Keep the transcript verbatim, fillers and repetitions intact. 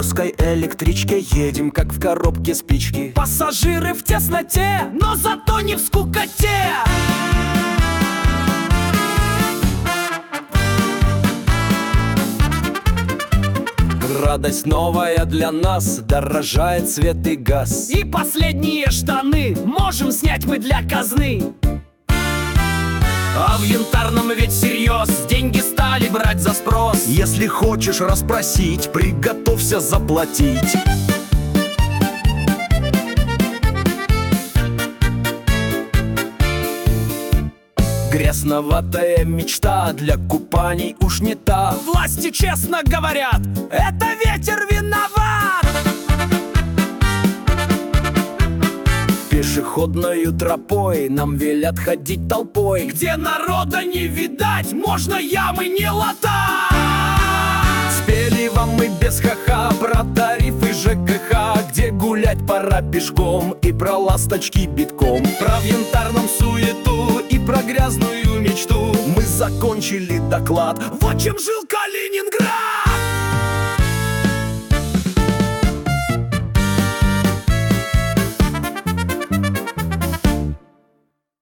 приморской электричке едем, как в коробке спички. Пассажиры в тесноте, но зато не в скукоте. Радость новая для нас, дорожает свет и газ. И последние штаны можем снять мы для казны. А в Янтарном ведь всерьез деньги стали брать за спрос. Если хочешь расспросить, приготовься заплатить. Грязноватая мечта для купаний уж не та. Власти честно говорят, это ветер виноват. Пешеходною тропой нам велят ходить толпой. Где народа не видать, можно ямы не латать. Спели вам мы без ха-ха про тарифы ЖКХ, где гулять пора пешком, и про ласточки битком. Про в Янтарном суету и про грязную мечту мы закончили доклад. Вот чем жил